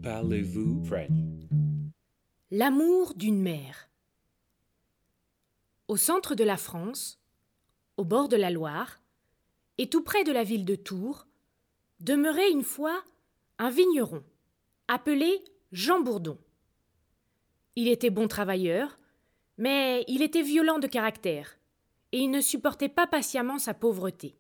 Parlez-vous French? L'amour d'une mère. Au centre de la France, au bord de la Loire, et tout près de la ville de Tours, demeurait une fois un vigneron, appelé Jean Bourdon. Il était bon travailleur, mais il était violent de caractère, et il ne supportait pas patiemment sa pauvreté.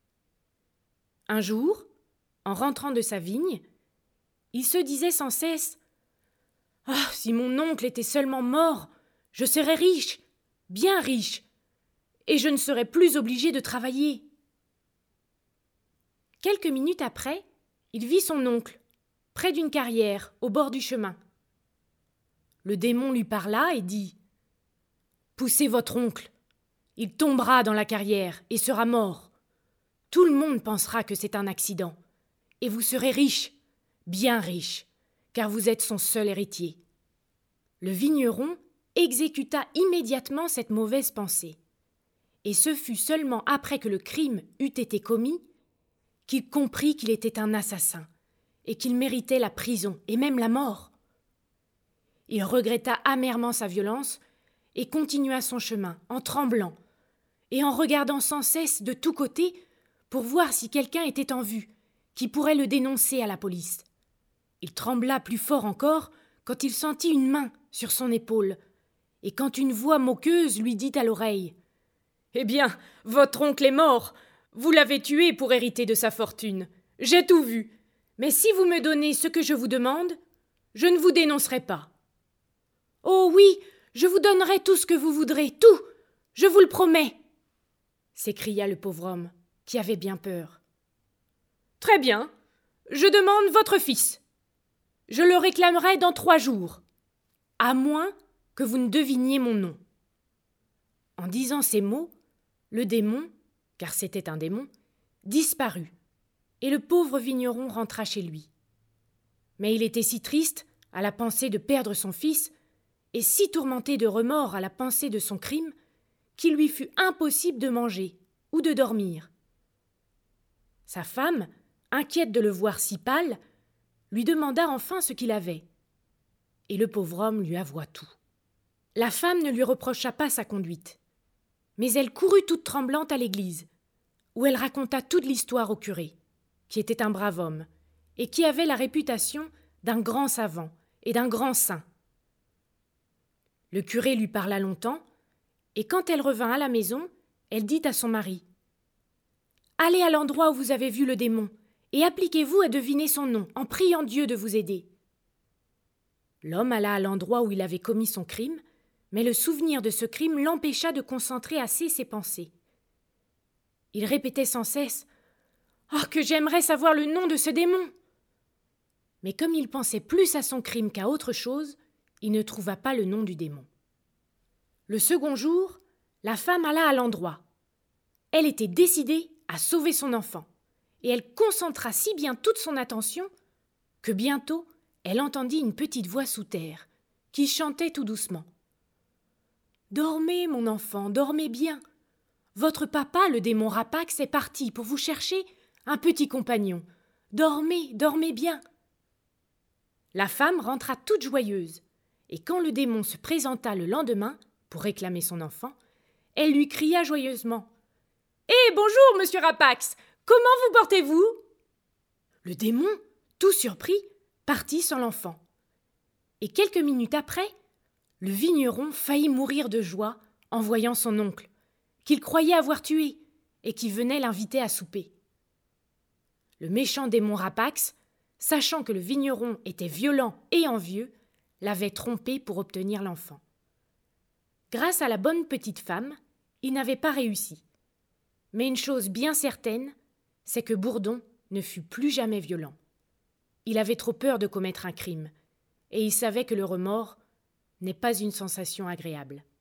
Un jour, en rentrant de sa vigne, il se disait sans cesse « Ah, si mon oncle était seulement mort, je serais riche, bien riche, et je ne serais plus obligé de travailler. » Quelques minutes après, il vit son oncle, près d'une carrière, au bord du chemin. Le démon lui parla et dit « Poussez votre oncle, il tombera dans la carrière et sera mort. Tout le monde pensera que c'est un accident, et vous serez riche, bien riche, car vous êtes son seul héritier. » Le vigneron exécuta immédiatement cette mauvaise pensée, et ce fut seulement après que le crime eut été commis qu'il comprit qu'il était un assassin, et qu'il méritait la prison et même la mort. Il regretta amèrement sa violence et continua son chemin en tremblant et en regardant sans cesse de tous côtés pour voir si quelqu'un était en vue, qui pourrait le dénoncer à la police. Il trembla plus fort encore quand il sentit une main sur son épaule, et quand une voix moqueuse lui dit à l'oreille « Eh bien, votre oncle est mort, vous l'avez tué pour hériter de sa fortune. J'ai tout vu, mais si vous me donnez ce que je vous demande, je ne vous dénoncerai pas. »« Oh oui, je vous donnerai tout ce que vous voudrez, tout, je vous le promets !» s'écria le pauvre homme, qui avait bien peur. « Très bien, je demande votre fils. Je le réclamerai dans 3 jours, à moins que vous ne deviniez mon nom. » En disant ces mots, le démon, car c'était un démon, disparut, et le pauvre vigneron rentra chez lui. Mais il était si triste à la pensée de perdre son fils, et si tourmenté de remords à la pensée de son crime, qu'il lui fut impossible de manger ou de dormir. Sa femme, inquiète de le voir si pâle, lui demanda enfin ce qu'il avait, et le pauvre homme lui avoua tout. La femme ne lui reprocha pas sa conduite, mais elle courut toute tremblante à l'église, où elle raconta toute l'histoire au curé, qui était un brave homme, et qui avait la réputation d'un grand savant et d'un grand saint. Le curé lui parla longtemps, et quand elle revint à la maison, elle dit à son mari « Allez à l'endroit où vous avez vu le démon, et appliquez-vous à deviner son nom, en priant Dieu de vous aider. » L'homme alla à l'endroit où il avait commis son crime, mais le souvenir de ce crime l'empêcha de concentrer assez ses pensées. Il répétait sans cesse « Oh, que j'aimerais savoir le nom de ce démon !» Mais comme il pensait plus à son crime qu'à autre chose, il ne trouva pas le nom du démon. Le second jour, la femme alla à l'endroit. Elle était décidée à sauver son enfant, et elle concentra si bien toute son attention que bientôt elle entendit une petite voix sous terre, qui chantait tout doucement. « Dormez, mon enfant, dormez bien. Votre papa, le démon Rapax, est parti pour vous chercher un petit compagnon. Dormez, dormez bien. » La femme rentra toute joyeuse, et quand le démon se présenta le lendemain pour réclamer son enfant, elle lui cria joyeusement « Eh, bonjour, monsieur Rapax, comment vous portez-vous » Le démon, tout surpris, partit sans l'enfant. Et quelques minutes après, le vigneron faillit mourir de joie en voyant son oncle, qu'il croyait avoir tué et qui venait l'inviter à souper. Le méchant démon Rapax, sachant que le vigneron était violent et envieux, l'avait trompé pour obtenir l'enfant. Grâce à la bonne petite femme, il n'avait pas réussi. Mais une chose bien certaine, c'est que Bourdon ne fut plus jamais violent. Il avait trop peur de commettre un crime, et il savait que le remords n'est pas une sensation agréable.